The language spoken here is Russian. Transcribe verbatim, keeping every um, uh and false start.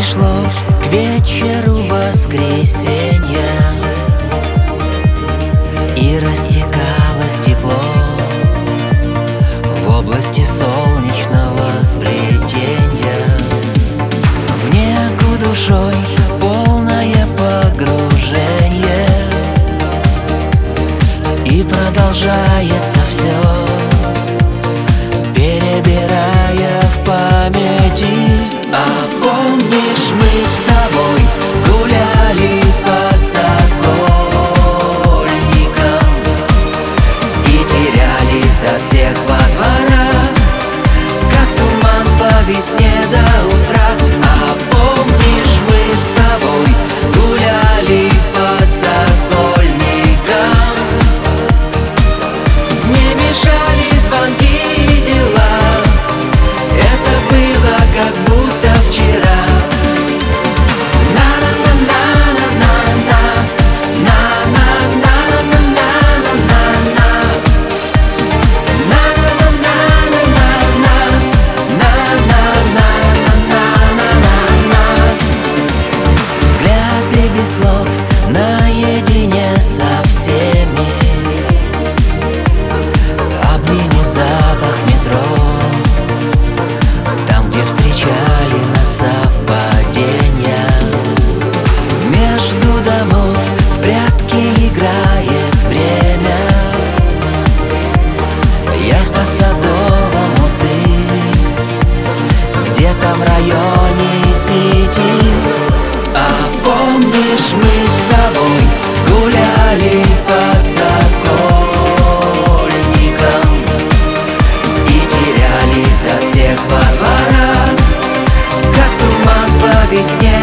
пришло к вечеру воскресенья, и растекалось тепло в области солнечного сплетения. В неку душой полное погружение, и продолжается все, перебирая в памяти. А помнишь, мы с тобой гуляли по Сокольникам и терялись от всех во дворах, как туман по весне до утра. А помнишь, мы с тобой гуляли по Сокольникам, не мешали звонки и дела, это было как будто вчера. Взгляды без слов наедине со всеми, обнимет запах метро, там, где встречали нас совпадения. Между домов в прятки играет время, я по Садовому, ты где-то в районе Сити. А помнишь, мы с тобой гуляли по Сокольникам и терялись от всех во дворах, как туман по весне